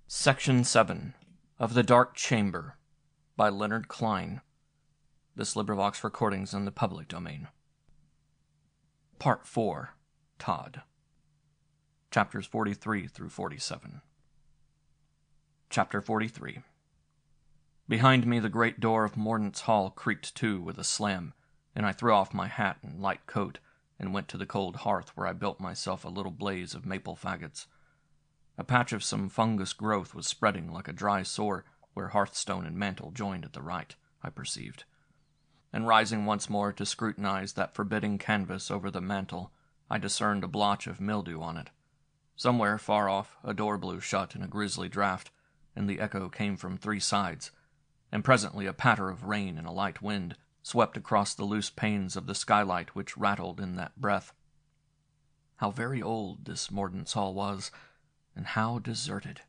Section 7 of The Dark Chamber by Leonard Klein. This LibriVox recording's in the public domain. Part 4. Todd. Chapters 43 through 47. Chapter 43. Behind me the great door of Mordaunt's Hall creaked to with a slam, and I threw off my hat and light coat and went to the cold hearth where I built myself a little blaze of maple faggots. A patch of some fungus growth was spreading like a dry sore where hearthstone and mantel joined at the right, I perceived. And rising once more to scrutinize that forbidding canvas over the mantel, I discerned a blotch of mildew on it. Somewhere far off, a door blew shut in a grisly draught, and the echo came from three sides, and presently a patter of rain and a light wind swept across the loose panes of the skylight which rattled in that breath. How very old this Mordaunt's Hall was, and how deserted.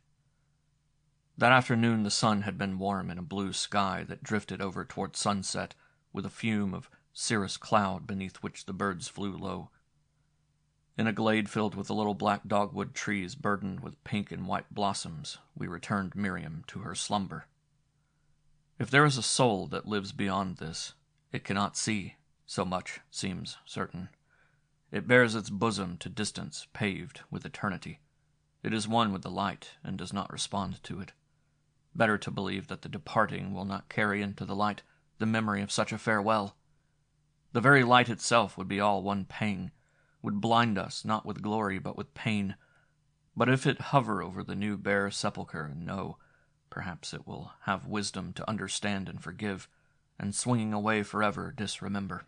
That afternoon the sun had been warm in a blue sky that drifted over toward sunset with a fume of cirrus cloud beneath which the birds flew low. In a glade filled with the little black dogwood trees burdened with pink and white blossoms, we returned Miriam to her slumber. If there is a soul that lives beyond this, it cannot see, so much seems certain. It bears its bosom to distance paved with eternity. It is one with the light, and does not respond to it. Better to believe that the departing will not carry into the light the memory of such a farewell. The very light itself would be all one pang, would blind us not with glory but with pain. But if it hover over the new bare sepulchre and know, perhaps it will have wisdom to understand and forgive, and swinging away forever disremember.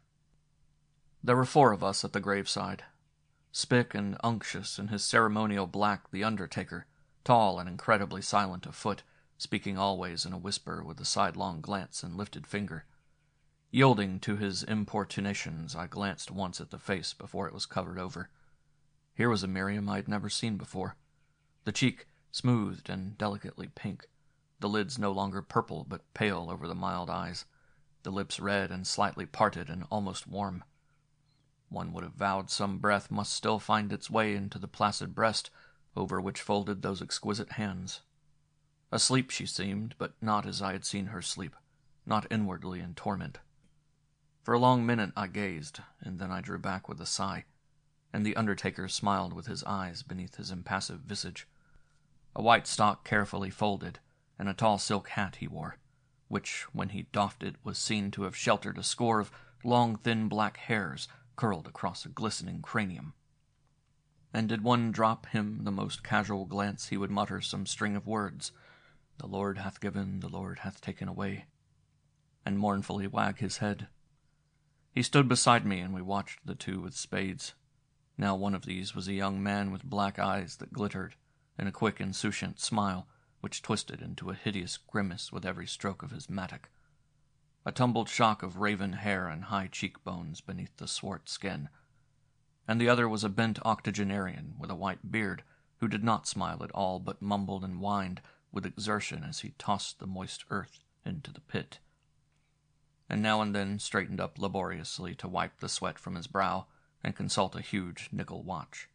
There were 4 of us at the graveside. Spick and unctuous in his ceremonial black, the undertaker, tall and incredibly silent of foot, speaking always in a whisper with a sidelong glance and lifted finger. Yielding to his importunations, I glanced once at the face before it was covered over. Here was a Miriam I had never seen before. The cheek smoothed and delicately pink, the lids no longer purple but pale over the mild eyes, the lips red and slightly parted and almost warm. One would have vowed some breath must still find its way into the placid breast over which folded those exquisite hands. Asleep she seemed, but not as I had seen her sleep, not inwardly in torment. For a long minute I gazed, and then I drew back with a sigh, and the undertaker smiled with his eyes beneath his impassive visage. A white stock carefully folded, and a tall silk hat he wore, which, when he doffed it, was seen to have sheltered a score of long thin black hairs curled across a glistening cranium. And did one drop him the most casual glance, he would mutter some string of words, "The Lord hath given, the Lord hath taken away," and mournfully wag his head. He stood beside me, and we watched the 2 with spades. Now one of these was a young man with black eyes that glittered, and a quick insouciant smile, which twisted into a hideous grimace with every stroke of his mattock. A tumbled shock of raven hair and high cheekbones beneath the swart skin. And the other was a bent octogenarian with a white beard, who did not smile at all, but mumbled and whined with exertion as he tossed the moist earth into the pit, and now and then straightened up laboriously to wipe the sweat from his brow and consult a huge nickel watch.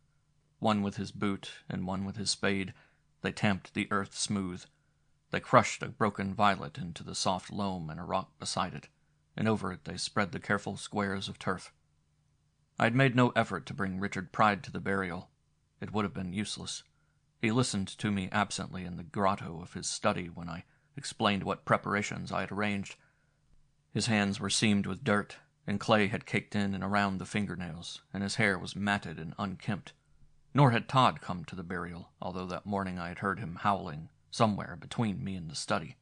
One with his boot and one with his spade, they tamped the earth smooth. They crushed a broken violet into the soft loam and a rock beside it, and over it they spread the careful squares of turf. I had made no effort to bring Richard Pride to the burial. It would have been useless. He listened to me absently in the grotto of his study when I explained what preparations I had arranged. His hands were seamed with dirt, and clay had caked in and around the fingernails, and his hair was matted and unkempt. Nor had Todd come to the burial, although that morning I had heard him howling somewhere between me and the study.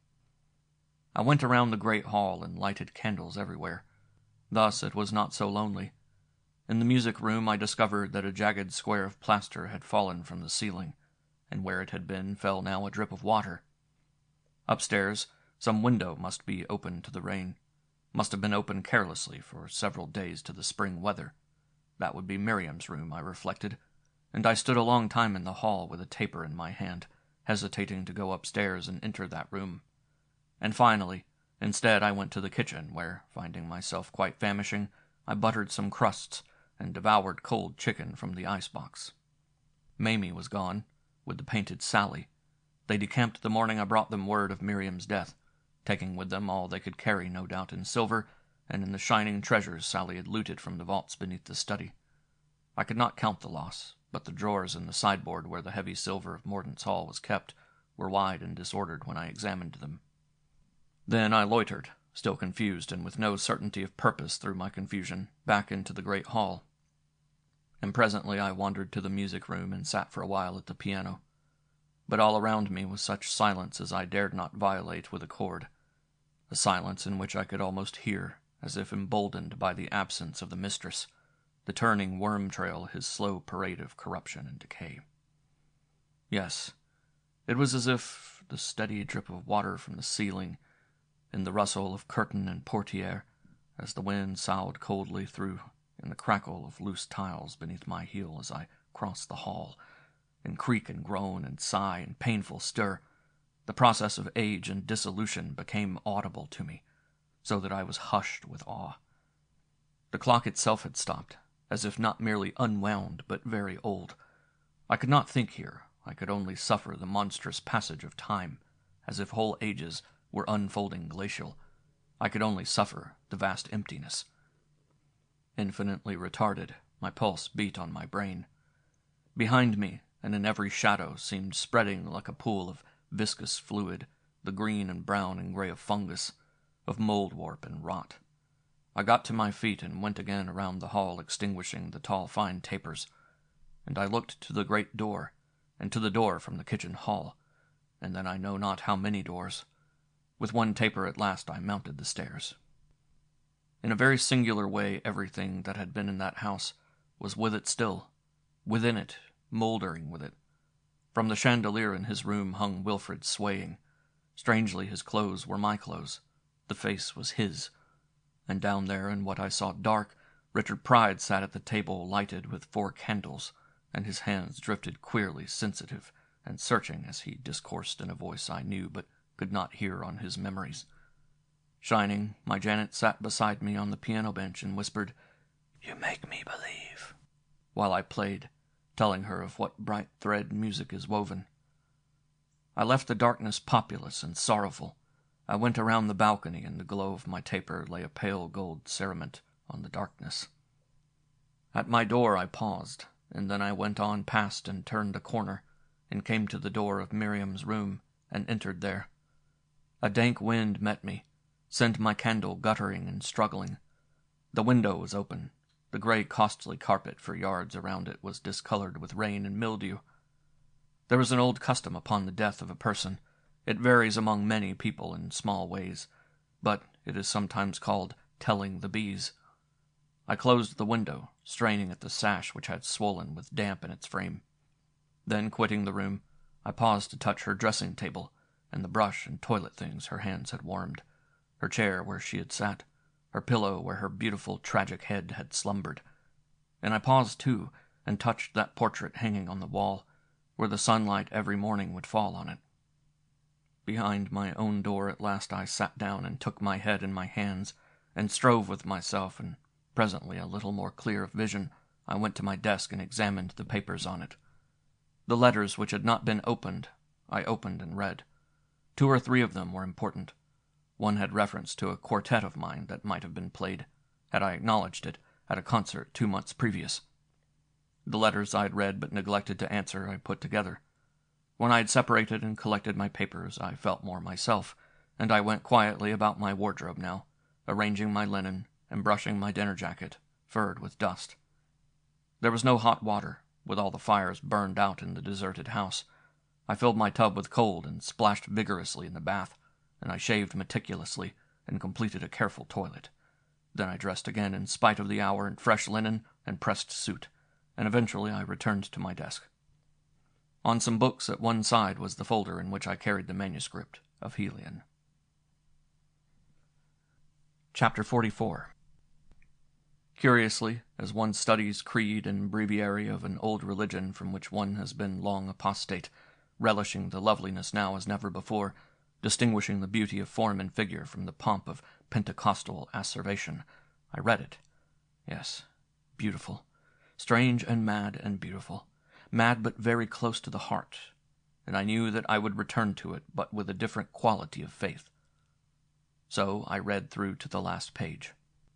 I went around the great hall and lighted candles everywhere. Thus it was not so lonely. In the music room I discovered that a jagged square of plaster had fallen from the ceiling, and where it had been fell now a drip of water. Upstairs, some window must be open to the rain. Must have been open carelessly for several days to the spring weather. That would be Miriam's room, I reflected, and I stood a long time in the hall with a taper in my hand, hesitating to go upstairs and enter that room. And finally, instead, I went to the kitchen, where, finding myself quite famishing, I buttered some crusts and devoured cold chicken from the icebox. Mamie was gone, with the painted Sally. They decamped the morning I brought them word of Miriam's death, taking with them all they could carry, no doubt, in silver, and in the shining treasures Sally had looted from the vaults beneath the study. I could not count the loss, but the drawers in the sideboard where the heavy silver of Mordaunt's Hall was kept were wide and disordered when I examined them. Then I loitered, still confused and with no certainty of purpose through my confusion, back into the great hall. And presently I wandered to the music room and sat for a while at the piano. But all around me was such silence as I dared not violate with a chord, a silence in which I could almost hear, as if emboldened by the absence of the mistress, the turning worm trail his slow parade of corruption and decay. Yes, it was as if the steady drip of water from the ceiling, in the rustle of curtain and portiere, as the wind soughed coldly through, in the crackle of loose tiles beneath my heel as I crossed the hall, in creak and groan and sigh and painful stir, the process of age and dissolution became audible to me, so that I was hushed with awe. The clock itself had stopped, as if not merely unwound, but very old. I could not think here, I could only suffer the monstrous passage of time, as if whole ages were unfolding glacial. I could only suffer the vast emptiness. Infinitely retarded, my pulse beat on my brain. Behind me, and in every shadow, seemed spreading like a pool of viscous fluid, the green and brown and gray of fungus, of mold-warp and rot. I got to my feet and went again around the hall, extinguishing the tall fine tapers, and I looked to the great door, and to the door from the kitchen hall, and then I know not how many doors. With one taper at last I mounted the stairs. In a very singular way everything that had been in that house was with it still, within it, mouldering with it. From the chandelier in his room hung Wilfred swaying. Strangely his clothes were my clothes. The face was his. And down there in what I saw dark, Richard Pride sat at the table lighted with 4 candles, and his hands drifted queerly sensitive and searching as he discoursed in a voice I knew but could not hear on his memories. Shining, my Janet sat beside me on the piano bench and whispered, "You make me believe," while I played, telling her of what bright thread music is woven. I left the darkness populous and sorrowful. I went around the balcony, and the glow of my taper lay a pale gold cerement on the darkness. At my door I paused, and then I went on past and turned a corner, and came to the door of Miriam's room, and entered there. A dank wind met me, sent my candle guttering and struggling. The window was open. The gray costly carpet for yards around it was discolored with rain and mildew. There was an old custom upon the death of a person. It varies among many people in small ways, but it is sometimes called telling the bees. I closed the window, straining at the sash which had swollen with damp in its frame. Then, quitting the room, I paused to touch her dressing table and the brush and toilet things her hands had warmed, her chair where she had sat, her pillow where her beautiful tragic head had slumbered. And I paused, too, and touched that portrait hanging on the wall, where the sunlight every morning would fall on it. Behind my own door at last I sat down and took my head in my hands, and strove with myself, and presently, a little more clear of vision, I went to my desk and examined the papers on it. The letters which had not been opened, I opened and read. 2 or 3 of them were important. One had reference to a quartet of mine that might have been played, had I acknowledged it, at a concert 2 months previous. The letters I had read but neglected to answer I put together. When I had separated and collected my papers, I felt more myself, and I went quietly about my wardrobe now, arranging my linen and brushing my dinner jacket, furred with dust. There was no hot water, with all the fires burned out in the deserted house. I filled my tub with cold and splashed vigorously in the bath, and I shaved meticulously and completed a careful toilet. Then I dressed again in spite of the hour in fresh linen and pressed suit, and eventually I returned to my desk. On some books at one side was the folder in which I carried the manuscript of Helion. Chapter 44. Curiously, as one studies creed and breviary of an old religion from which one has been long apostate, relishing the loveliness now as never before, distinguishing the beauty of form and figure from the pomp of Pentecostal asseveration, I read it. Yes, beautiful, strange and mad beautiful, mad but very close to the heart, and I knew that I would return to it, but with a different quality of faith. So I read through to the last page.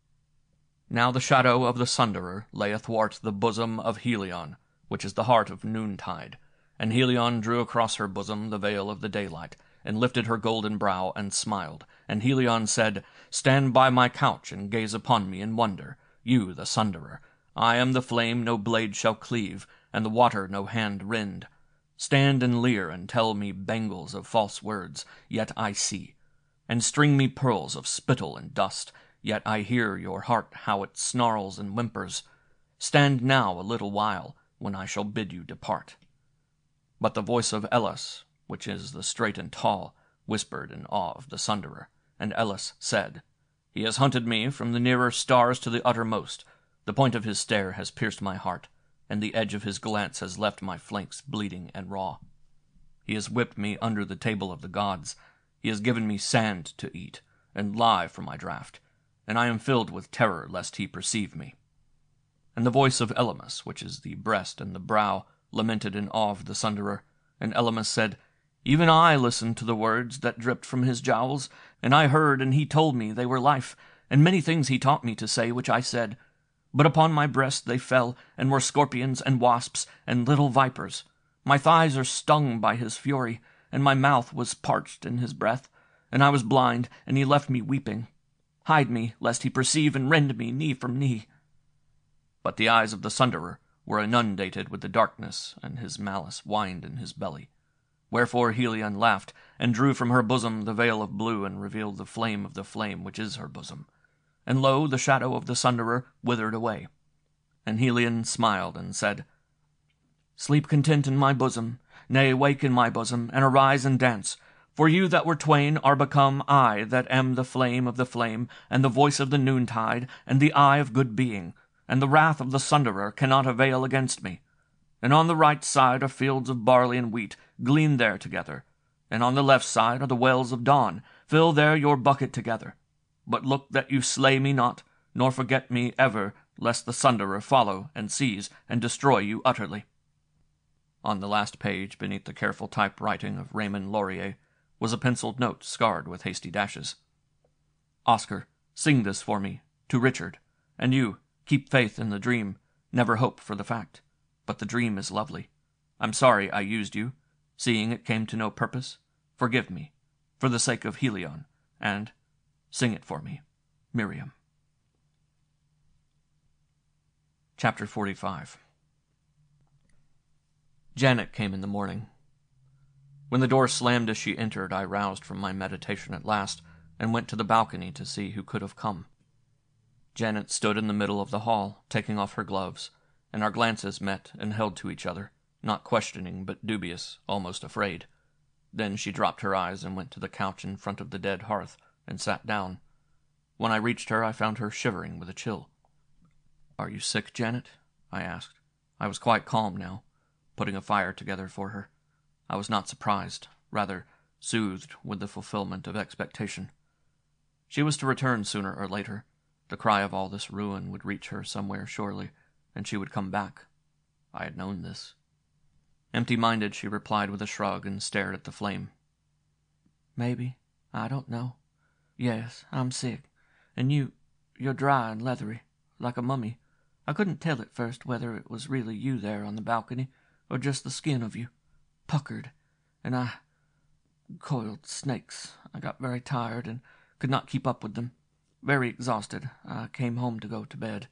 Now the shadow of the Sunderer lay athwart the bosom of Helion, which is the heart of noontide, and Helion drew across her bosom the veil of the daylight, and lifted her golden brow and smiled, and Helion said, "Stand by my couch and gaze upon me in wonder, you the Sunderer. I am the flame no blade shall cleave, and the water no hand rend. Stand and leer and tell me bangles of false words, yet I see, and string me pearls of spittle and dust, yet I hear your heart how it snarls and whimpers. Stand now a little while, when I shall bid you depart." But the voice of Elis, which is the straight and tall, whispered in awe of the Sunderer, and Elis said, "He has hunted me from the nearer stars to the uttermost. The point of his stare has pierced my heart, and the edge of his glance has left my flanks bleeding and raw. He has whipped me under the table of the gods. He has given me sand to eat, and lye for my draught, and I am filled with terror lest he perceive me." And the voice of Elymas, which is the breast and the brow, lamented in awe of the Sunderer, and Elymas said, "Even I listened to the words that dripped from his jowls, and I heard, and he told me they were life, and many things he taught me to say, which I said. But upon my breast they fell, and were scorpions and wasps and little vipers. My thighs are stung by his fury, and my mouth was parched in his breath, and I was blind, and he left me weeping. Hide me, lest he perceive and rend me knee from knee." But the eyes of the Sunderer were inundated with the darkness, and his malice whined in his belly. Wherefore Helion laughed, and drew from her bosom the veil of blue, and revealed the flame of the flame which is her bosom. And lo, the shadow of the Sunderer withered away. And Helion smiled, and said, "Sleep content in my bosom, nay, wake in my bosom, and arise and dance. For you that were twain are become I that am the flame of the flame, and the voice of the noontide, and the eye of good being, and the wrath of the Sunderer cannot avail against me. And on the right side are fields of barley and wheat, glean there together. And on the left side are the wells of dawn, fill there your bucket together. But look that you slay me not, nor forget me ever, lest the Sunderer follow, and seize, and destroy you utterly." On the last page, beneath the careful typewriting of Raymond Laurier, was a penciled note scarred with hasty dashes. "Oscar, sing this for me, to Richard, and you, keep faith in the dream, never hope for the fact. But the dream is lovely. I'm sorry I used you, seeing it came to no purpose. Forgive me, for the sake of Helion, and sing it for me, Miriam." Chapter 45. Janet came in the morning. When the door slammed as she entered, I roused from my meditation at last, and went to the balcony to see who could have come. Janet stood in the middle of the hall, taking off her gloves, and our glances met and held to each other, not questioning but dubious, almost afraid. Then she dropped her eyes and went to the couch in front of the dead hearth, and sat down. When I reached her, I found her shivering with a chill. "Are you sick, Janet?" I asked. I was quite calm now, putting a fire together for her. I was not surprised, rather soothed with the fulfillment of expectation. She was to return sooner or later. The cry of all this ruin would reach her somewhere surely, and she would come back. I had known this. Empty-minded, she replied with a shrug and stared at the flame. "Maybe. I don't know. Yes, I'm sick. And you're dry and leathery, like a mummy. I couldn't tell at first whether it was really you there on the balcony, or just the skin of you. Puckered. And I coiled snakes. I got very tired and could not keep up with them. Very exhausted. I came home to go to bed."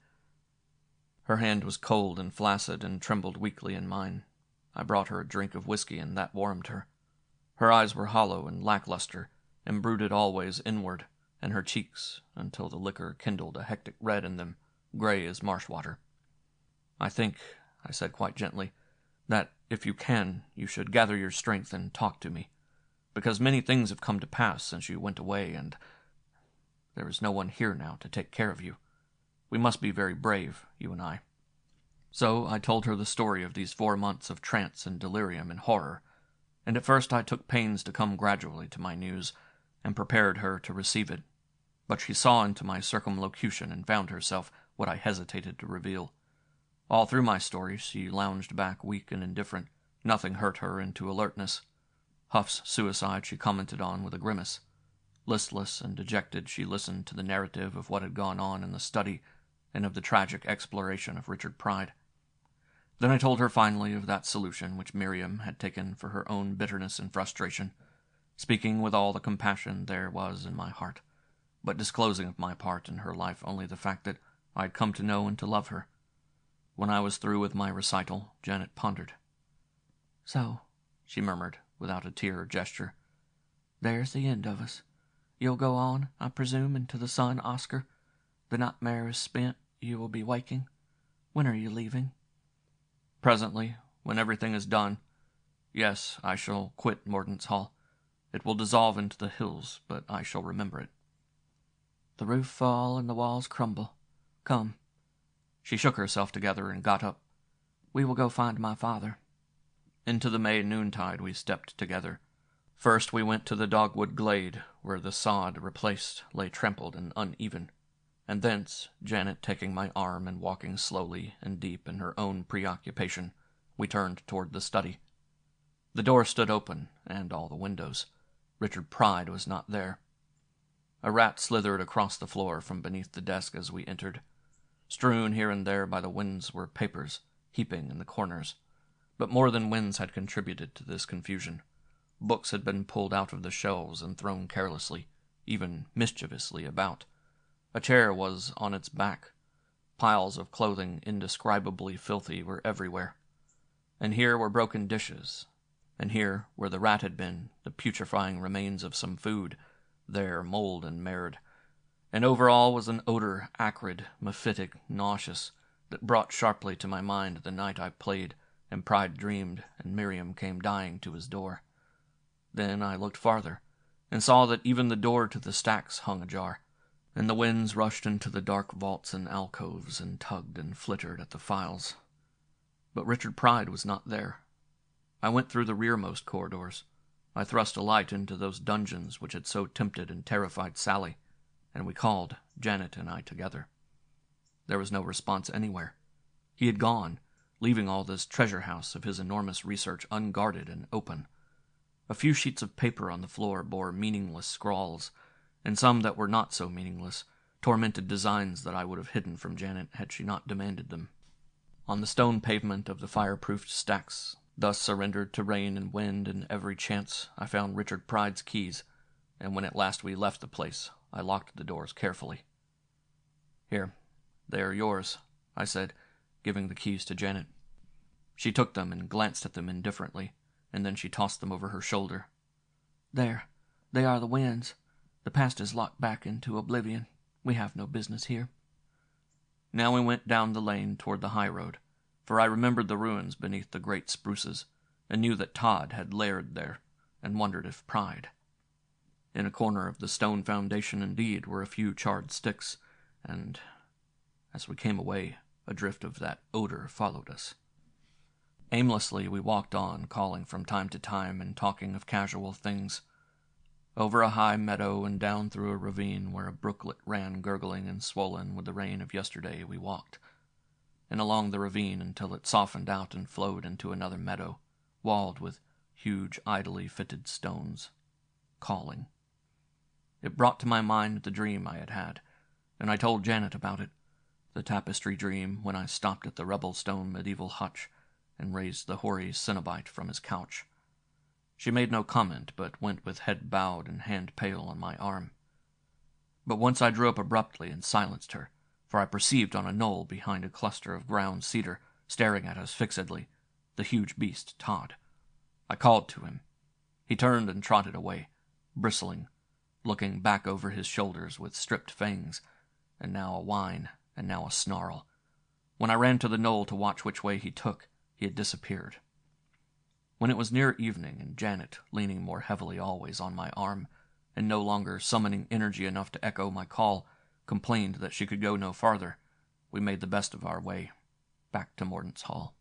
Her hand was cold and flaccid and trembled weakly in mine. I brought her a drink of whiskey, and that warmed her. Her eyes were hollow and lackluster, and brooded always inward, and her cheeks, until the liquor kindled a hectic red in them, gray as marsh water. "I think," I said quite gently, "that, if you can, you should gather your strength and talk to me, because many things have come to pass since you went away, and there is no one here now to take care of you. We must be very brave, you and I." So I told her the story of these 4 months of trance and delirium and horror, and at first I took pains to come gradually to my news, and prepared her to receive it. But she saw into my circumlocution and found herself what I hesitated to reveal. All through my story she lounged back weak and indifferent. Nothing hurt her into alertness. Huff's suicide she commented on with a grimace. Listless and dejected, she listened to the narrative of what had gone on in the study and of the tragic exploration of Richard Pride. Then I told her finally of that solution which Miriam had taken for her own bitterness and frustration, speaking with all the compassion there was in my heart, but disclosing of my part in her life only the fact that I had come to know and to love her. When I was through with my recital, Janet pondered. "So," she murmured, without a tear or gesture, "there's the end of us. You'll go on, I presume, into the sun, Oscar. The nightmare is spent, you will be waking. When are you leaving?" "Presently, when everything is done. Yes, I shall quit Mordaunt's Hall. It will dissolve into the hills, but I shall remember it." "The roof fall and the walls crumble. Come." She shook herself together and got up. "We will go find my father." Into the May noontide we stepped together. First we went to the dogwood glade, where the sod replaced lay trampled and uneven, and thence, Janet taking my arm and walking slowly and deep in her own preoccupation, we turned toward the study. The door stood open, and all the windows. Richard Pride was not there. A rat slithered across the floor from beneath the desk as we entered. Strewn here and there by the winds were papers, heaping in the corners. But more than winds had contributed to this confusion. Books had been pulled out of the shelves and thrown carelessly, even mischievously, about. A chair was on its back. Piles of clothing indescribably filthy were everywhere. And here were broken dishes, and here, where the rat had been, the putrefying remains of some food, there mold and marred. And over all was an odor, acrid, mephitic, nauseous, that brought sharply to my mind the night I played, and Pride dreamed, and Miriam came dying to his door. Then I looked farther, and saw that even the door to the stacks hung ajar, and the winds rushed into the dark vaults and alcoves, and tugged and flittered at the files. But Richard Pride was not there. I went through the rearmost corridors. I thrust a light into those dungeons which had so tempted and terrified Sally, and we called, Janet and I together. There was no response anywhere. He had gone, leaving all this treasure house of his enormous research unguarded and open. A few sheets of paper on the floor bore meaningless scrawls, and some that were not so meaningless, tormented designs that I would have hidden from Janet had she not demanded them. On the stone pavement of the fireproofed stacks, thus surrendered to rain and wind and every chance, I found Richard Pride's keys, and when at last we left the place, I locked the doors carefully. "Here, they are yours," I said, giving the keys to Janet. She took them and glanced at them indifferently, and then she tossed them over her shoulder. "There, they are the winds. The past is locked back into oblivion. We have no business here." Now we went down the lane toward the high road, for I remembered the ruins beneath the great spruces, and knew that Todd had laired there, and wondered if Pride. In a corner of the stone foundation, indeed, were a few charred sticks, and, as we came away, a drift of that odor followed us. Aimlessly we walked on, calling from time to time and talking of casual things. Over a high meadow and down through a ravine where a brooklet ran gurgling and swollen with the rain of yesterday we walked, and along the ravine until it softened out and flowed into another meadow, walled with huge idly fitted stones, calling. It brought to my mind the dream I had had, and I told Janet about it, the tapestry dream when I stopped at the rubble-stone medieval hutch and raised the hoary Cenobite from his couch. She made no comment, but went with head bowed and hand pale on my arm. But once I drew up abruptly and silenced her, for I perceived on a knoll behind a cluster of ground cedar, staring at us fixedly, the huge beast Todd. I called to him. He turned and trotted away, bristling, looking back over his shoulders with stripped fangs, and now a whine, and now a snarl. When I ran to the knoll to watch which way he took, he had disappeared. When it was near evening, and Janet, leaning more heavily always on my arm, and no longer summoning energy enough to echo my call, complained that she could go no farther, we made the best of our way, back to Mordaunt's Hall.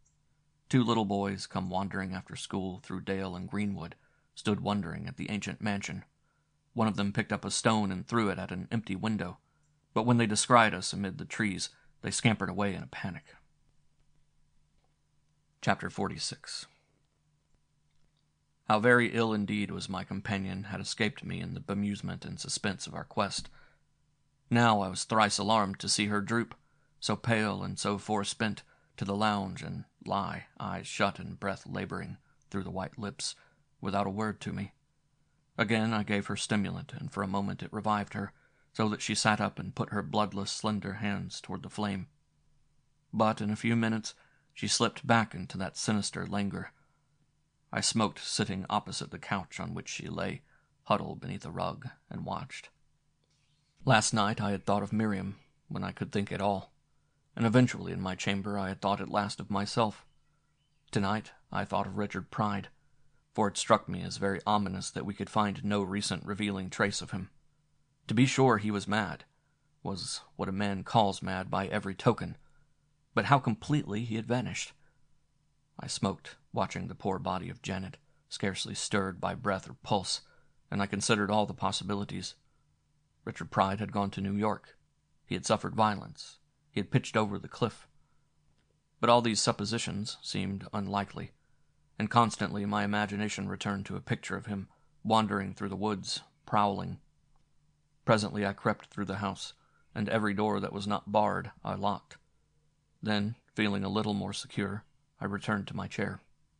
2 little boys, come wandering after school through dale and greenwood, stood wondering at the ancient mansion. One of them picked up a stone and threw it at an empty window, but when they descried us amid the trees, they scampered away in a panic. Chapter 46. How very ill indeed was my companion had escaped me in the bemusement and suspense of our quest. Now I was thrice alarmed to see her droop, so pale and so forespent, to the lounge and lie, eyes shut and breath laboring through the white lips, without a word to me. Again I gave her stimulant, and for a moment it revived her, so that she sat up and put her bloodless, slender hands toward the flame. But in a few minutes she slipped back into that sinister languor. I smoked sitting opposite the couch on which she lay, huddled beneath a rug, and watched. Last night I had thought of Miriam, when I could think at all, and eventually in my chamber I had thought at last of myself. Tonight I thought of Richard Pride, for it struck me as very ominous that we could find no recent revealing trace of him. To be sure he was mad, was what a man calls mad by every token, but how completely he had vanished. I smoked, watching the poor body of Janet, scarcely stirred by breath or pulse, and I considered all the possibilities. Richard Pride had gone to New York. He had suffered violence. He had pitched over the cliff. But all these suppositions seemed unlikely, and constantly my imagination returned to a picture of him, wandering through the woods, prowling. Presently I crept through the house, and every door that was not barred I locked. Then, feeling a little more secure, I returned to my chair.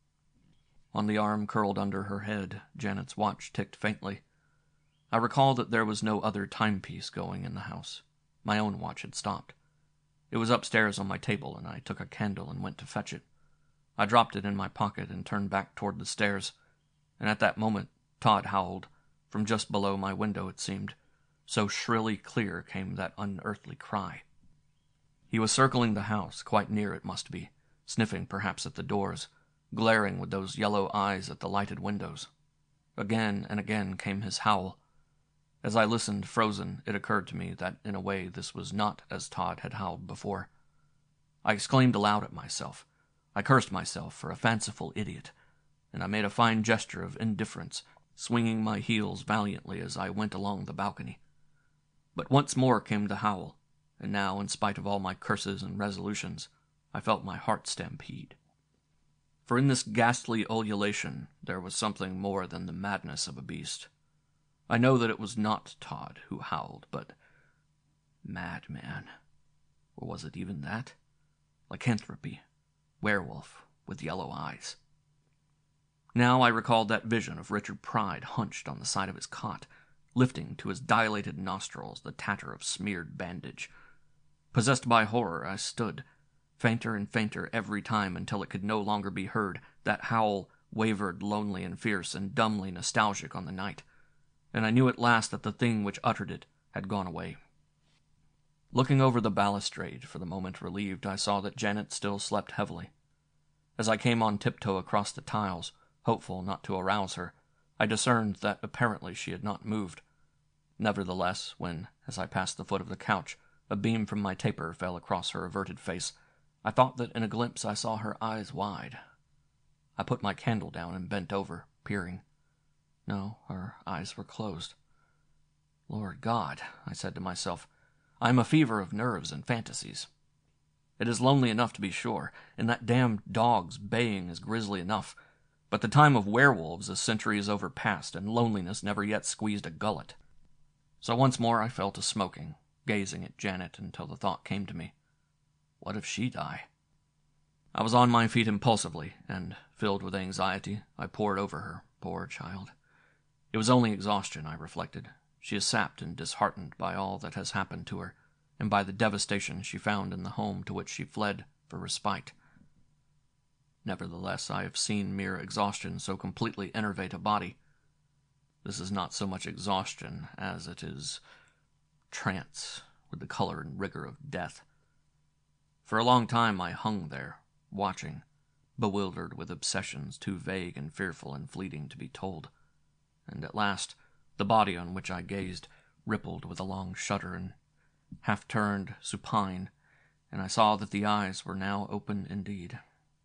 On the arm curled under her head, Janet's watch ticked faintly. I recalled that there was no other timepiece going in the house. My own watch had stopped. It was upstairs on my table, and I took a candle and went to fetch it. I dropped it in my pocket and turned back toward the stairs, and at that moment Todd howled, from just below my window it seemed. So shrilly clear came that unearthly cry. He was circling the house, quite near it must be, sniffing perhaps at the doors, glaring with those yellow eyes at the lighted windows. Again and again came his howl. As I listened, frozen, it occurred to me that in a way this was not as Todd had howled before. I exclaimed aloud at myself. I cursed myself for a fanciful idiot, and I made a fine gesture of indifference, swinging my heels valiantly as I went along the balcony. But once more came the howl, and now, in spite of all my curses and resolutions, I felt my heart stampede. For in this ghastly ululation there was something more than the madness of a beast. I know that it was not Todd who howled, but madman. Or was it even that? Lycanthropy. Werewolf with yellow eyes. Now I recalled that vision of Richard Pride hunched on the side of his cot, lifting to his dilated nostrils the tatter of smeared bandage. Possessed by horror, I stood, fainter and fainter every time until it could no longer be heard. That howl wavered lonely and fierce and dumbly nostalgic on the night, and I knew at last that the thing which uttered it had gone away. Looking over the balustrade, for the moment relieved, I saw that Janet still slept heavily. As I came on tiptoe across the tiles, hopeful not to arouse her, I discerned that apparently she had not moved. Nevertheless, when, as I passed the foot of the couch, a beam from my taper fell across her averted face, I thought that in a glimpse I saw her eyes wide. I put my candle down and bent over, peering. No, her eyes were closed. Lord God, I said to myself, I am a fever of nerves and fantasies. It is lonely enough to be sure, and that damned dog's baying is grisly enough, but the time of werewolves a century is overpast, and loneliness never yet squeezed a gullet. So once more I fell to smoking, gazing at Janet until the thought came to me, what if she die? I was on my feet impulsively, and, filled with anxiety, I pored over her, poor child. It was only exhaustion, I reflected. She is sapped and disheartened by all that has happened to her, and by the devastation she found in the home to which she fled for respite. Nevertheless, I have seen mere exhaustion so completely enervate a body. This is not so much exhaustion as it is trance with the color and rigor of death. For a long time I hung there, watching, bewildered with obsessions too vague and fearful and fleeting to be told, and at last the body on which I gazed rippled with a long shudder and half turned supine, and I saw that the eyes were now open indeed.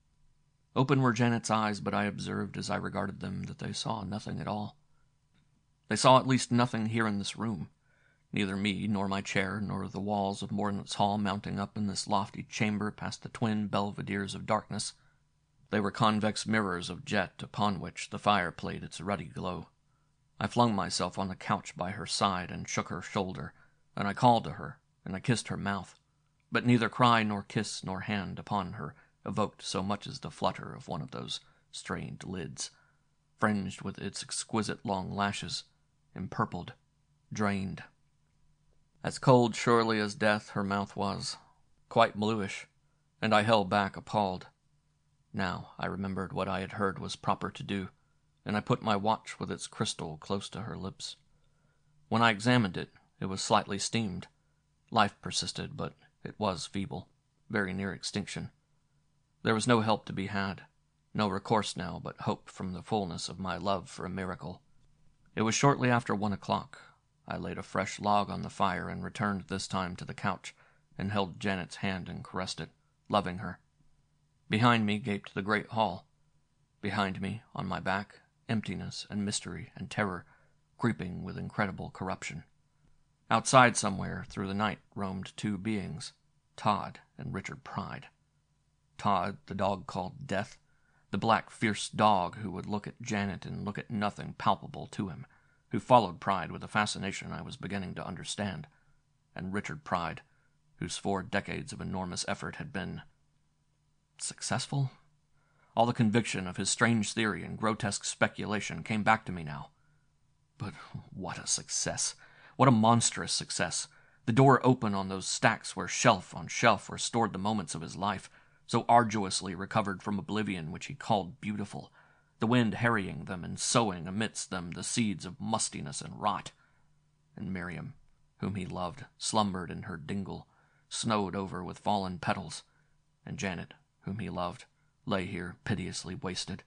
Open were Janet's eyes, but I observed as I regarded them that they saw nothing at all. They saw at least nothing here in this room, neither me nor my chair nor the walls of Mordaunt's Hall mounting up in this lofty chamber past the twin belvederes of darkness. They were convex mirrors of jet upon which the fire played its ruddy glow. I flung myself on the couch by her side and shook her shoulder, and I called to her, and I kissed her mouth, but neither cry nor kiss nor hand upon her evoked so much as the flutter of one of those strained lids, fringed with its exquisite long lashes, empurpled, drained. As cold surely as death her mouth was, quite bluish, and I held back appalled. Now I remembered what I had heard was proper to do, and I put my watch with its crystal close to her lips. When I examined it, it was slightly steamed. Life persisted, but it was feeble, very near extinction. There was no help to be had, no recourse now but hope from the fullness of my love for a miracle. It was shortly after 1 o'clock. I laid a fresh log on the fire and returned this time to the couch and held Janet's hand and caressed it, loving her. Behind me gaped the great hall. Behind me, on my back, emptiness and mystery and terror, creeping with incredible corruption. Outside somewhere, through the night, roamed two beings, Todd and Richard Pride. Todd, the dog called Death, the black, fierce dog who would look at Janet and look at nothing palpable to him, who followed Pride with a fascination I was beginning to understand, and Richard Pride, whose 4 decades of enormous effort had been successful? All the conviction of his strange theory and grotesque speculation came back to me now. But what a success! What a monstrous success! The door open on those stacks where shelf on shelf were stored the moments of his life, so arduously recovered from oblivion which he called beautiful, the wind harrying them and sowing amidst them the seeds of mustiness and rot. And Miriam, whom he loved, slumbered in her dingle, snowed over with fallen petals, and Janet, whom he loved, lay here piteously wasted.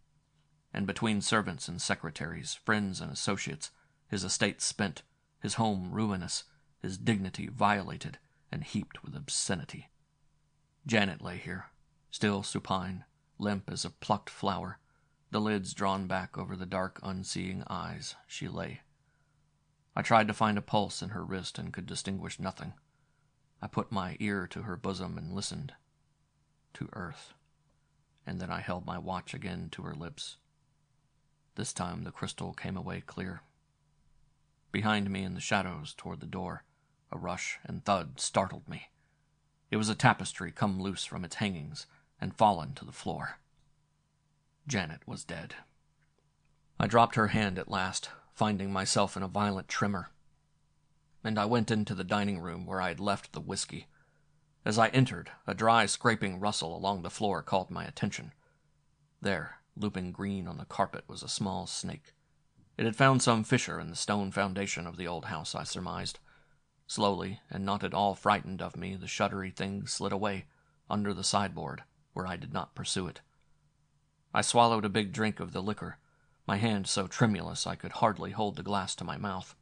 And between servants and secretaries, friends and associates, his estate spent, his home ruinous, his dignity violated and heaped with obscenity. Janet lay here, still supine, limp as a plucked flower, the lids drawn back over the dark, unseeing eyes. She lay. I tried to find a pulse in her wrist and could distinguish nothing. I put my ear to her bosom and listened. To earth. And then I held my watch again to her lips. This time the crystal came away clear. Behind me in the shadows toward the door, a rush and thud startled me. It was a tapestry come loose from its hangings and fallen to the floor. Janet was dead. I dropped her hand at last, finding myself in a violent tremor, and I went into the dining room where I had left the whiskey. As I entered, a dry scraping rustle along the floor called my attention. There, looping green on the carpet, was a small snake. It had found some fissure in the stone foundation of the old house, I surmised. Slowly, and not at all frightened of me, the shuddery thing slid away, under the sideboard, where I did not pursue it. I swallowed a big drink of the liquor, my hand so tremulous I could hardly hold the glass to my mouth.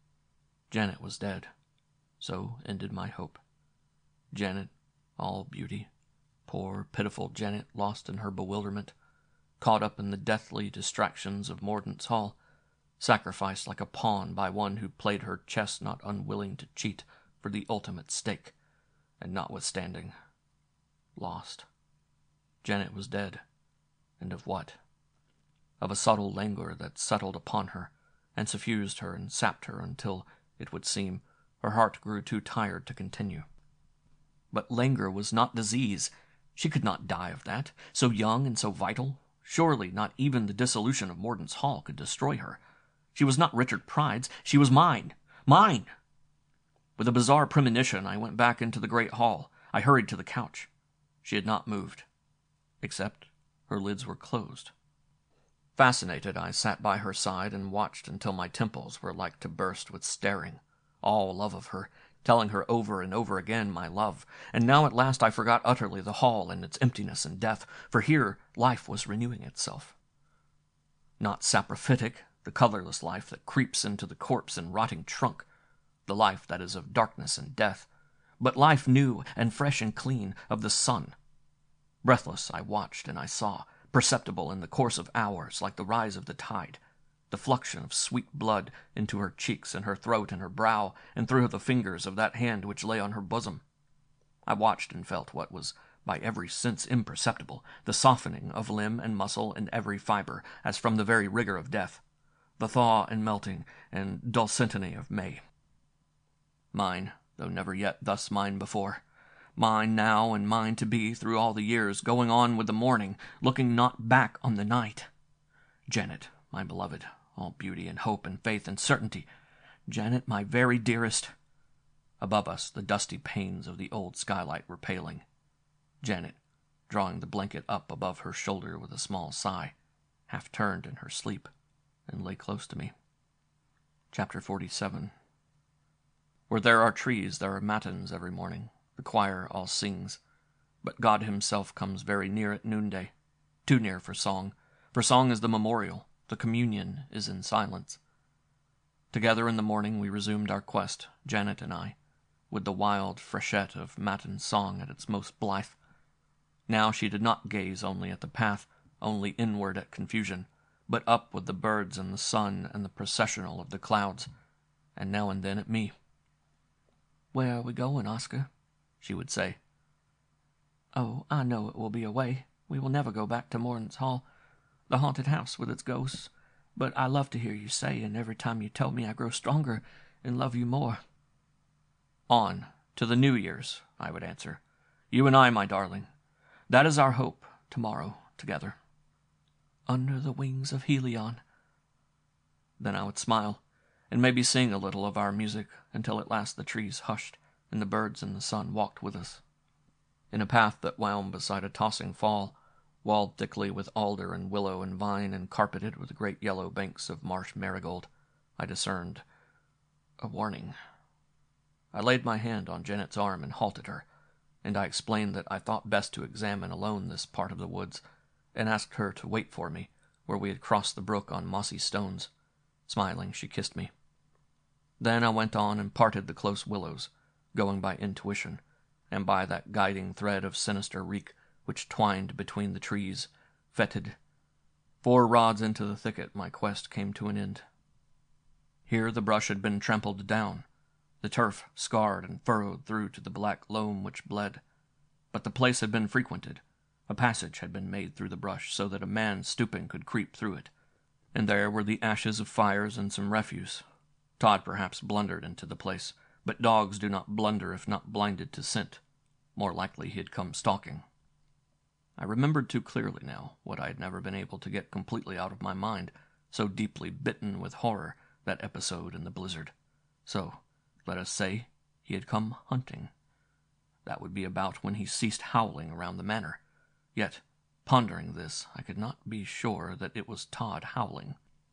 Janet was dead. So ended my hope. Janet, all beauty, poor, pitiful Janet, lost in her bewilderment, caught up in the deathly distractions of Mordaunt's Hall, sacrificed like a pawn by one who played her chess, not unwilling to cheat for the ultimate stake, and notwithstanding, lost. Janet was dead, and of what? Of a subtle languor that settled upon her, and suffused her and sapped her until, it would seem, her heart grew too tired to continue. But languor was not disease. She could not die of that, so young and so vital. Surely not even the dissolution of Mordaunt's Hall could destroy her. She was not Richard Pride's. She was mine. Mine! With a bizarre premonition, I went back into the great hall. I hurried to the couch. She had not moved, except her lids were closed. Fascinated, I sat by her side and watched until my temples were like to burst with staring, all love of her, telling her over and over again my love. And now at last I forgot utterly the hall and its emptiness and death, for here life was renewing itself. Not saprophytic, the colorless life that creeps into the corpse and rotting trunk, the life that is of darkness and death, but life new and fresh and clean of the sun. Breathless I watched and I saw, perceptible in the course of hours like the rise of the tide, the fluxion of sweet blood into her cheeks and her throat and her brow and through the fingers of that hand which lay on her bosom. I watched and felt what was by every sense imperceptible, the softening of limb and muscle and every fibre, as from the very rigour of death, the thaw and melting and dulcintony of May. Mine, though never yet thus mine before, mine now and mine to be through all the years, going on with the morning, looking not back on the night. Janet, my beloved, all beauty and hope and faith and certainty, Janet, my very dearest. Above us the dusty panes of the old skylight were paling. Janet, drawing the blanket up above her shoulder with a small sigh, half turned in her sleep, and lay close to me. Chapter 47. Where there are trees, there are matins every morning. The choir all sings. But God himself comes very near at noonday, too near for song is the memorial, the communion is in silence. Together in the morning we resumed our quest, Janet and I, with the wild freshet of matin song at its most blithe. Now she did not gaze only at the path, only inward at confusion, but up with the birds and the sun and the processional of the clouds, and now and then at me. "Where are we going, Oscar?" she would say. "Oh, I know it will be away. We will never go back to Morton's Hall, the haunted house with its ghosts. But I love to hear you say, and every time you tell me I grow stronger and love you more." "On, to the New Year's," I would answer. "You and I, my darling. That is our hope, tomorrow, together." "Under the wings of Helion." Then I would smile, and maybe sing a little of our music, until at last the trees hushed, and the birds and the sun walked with us. In a path that wound beside a tossing fall, walled thickly with alder and willow and vine, and carpeted with great yellow banks of marsh marigold, I discerned a warning. I laid my hand on Janet's arm and halted her, and I explained that I thought best to examine alone this part of the woods, and asked her to wait for me, where we had crossed the brook on mossy stones. Smiling, she kissed me. Then I went on and parted the close willows, going by intuition, and by that guiding thread of sinister reek which twined between the trees, fetid. 4 rods into the thicket my quest came to an end. Here the brush had been trampled down, the turf scarred and furrowed through to the black loam which bled. But the place had been frequented. A passage had been made through the brush so that a man stooping could creep through it, and there were the ashes of fires and some refuse. Todd perhaps blundered into the place, but dogs do not blunder if not blinded to scent. More likely he had come stalking. I remembered too clearly now what I had never been able to get completely out of my mind, so deeply bitten with horror, that episode in the blizzard. So, let us say, he had come hunting. That would be about when he ceased howling around the manor. Yet, pondering this, I could not be sure that it was Todd howling.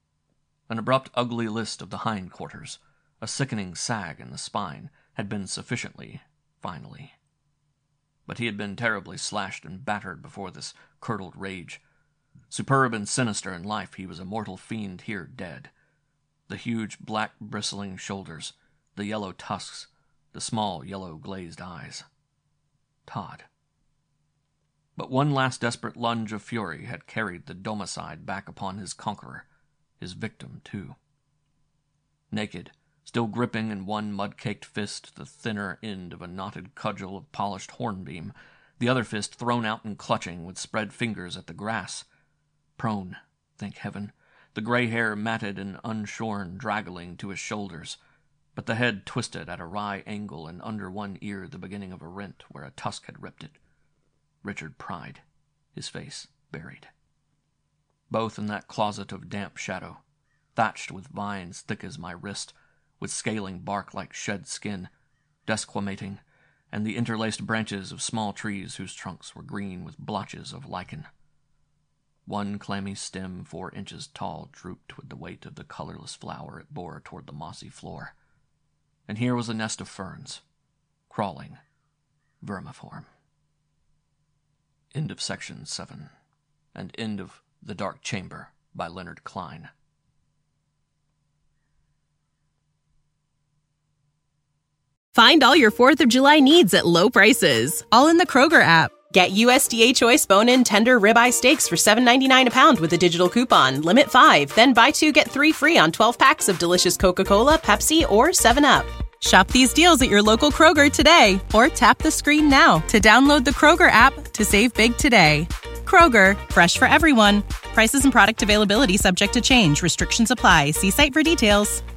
An abrupt, ugly list of the hind quarters, a sickening sag in the spine, had been sufficiently, finally. But he had been terribly slashed and battered before this curdled rage. Superb and sinister in life, he was a mortal fiend here dead. The huge, black, bristling shoulders, the yellow tusks, the small, yellow, glazed eyes. Todd. But one last desperate lunge of fury had carried the domicide back upon his conqueror, his victim, too. Naked, still gripping in one mud-caked fist the thinner end of a knotted cudgel of polished hornbeam, the other fist thrown out and clutching with spread fingers at the grass. Prone, thank heaven, the gray hair matted and unshorn, draggling to his shoulders, but the head twisted at a wry angle and under one ear the beginning of a rent where a tusk had ripped it. Richard Pride, his face buried. Both in that closet of damp shadow, thatched with vines thick as my wrist, with scaling bark like shed skin, desquamating, and the interlaced branches of small trees whose trunks were green with blotches of lichen. One clammy stem 4 inches tall drooped with the weight of the colorless flower it bore toward the mossy floor. And here was a nest of ferns, crawling, vermiform. End of section 7, and end of The Dark Chamber by Leonard Klein. Find all your 4th of July needs at low prices, all in the Kroger app. Get USDA Choice bone-in tender ribeye steaks for $7.99 a pound with a digital coupon. Limit 5, then buy 2, get 3 free on 12 packs of delicious Coca-Cola, Pepsi, or 7-Up. Shop these deals at your local Kroger today, or tap the screen now to download the Kroger app to save big today. Kroger, fresh for everyone. Prices and product availability subject to change. Restrictions apply. See site for details.